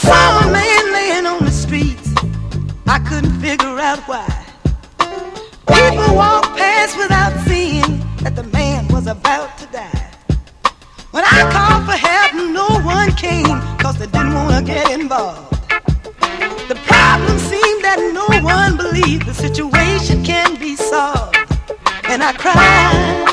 saw a man laying on the streets. I couldn't figure out why. People walked past without seeing that the man was about to die. When I called for help, no one came, cause they didn't want to get involved. The problem seemed that no one believed the situation can be solved. And I cried.